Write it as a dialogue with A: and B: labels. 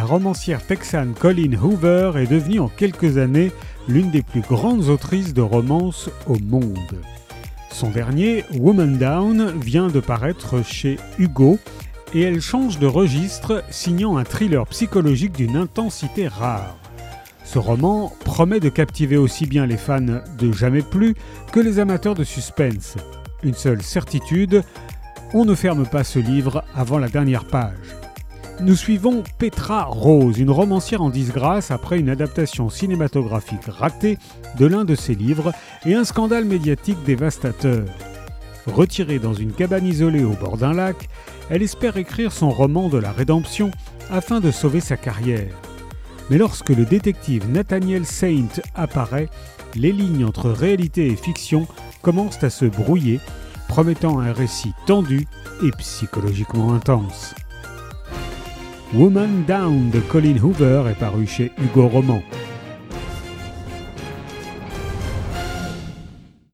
A: romancière texane Colleen Hoover est devenue en quelques années l'une des plus grandes autrices de romance au monde. Son dernier, Woman Down, vient de paraître chez Hugo et elle change de registre, signant un thriller psychologique d'une intensité rare. Ce roman promet de captiver aussi bien les fans de Jamais plus que les amateurs de suspense. Une seule certitude, on ne ferme pas ce livre avant la dernière page. Nous suivons Petra Rose, une romancière en disgrâce après une adaptation cinématographique ratée de l'un de ses livres et un scandale médiatique dévastateur. Retirée dans une cabane isolée au bord d'un lac, elle espère écrire son roman de la rédemption afin de sauver sa carrière. Mais lorsque le détective Nathaniel Saint apparaît, les lignes entre réalité et fiction commencent à se brouiller, promettant un récit tendu et psychologiquement intense. Woman Down de Colleen Hoover est paru chez Hugo Roman.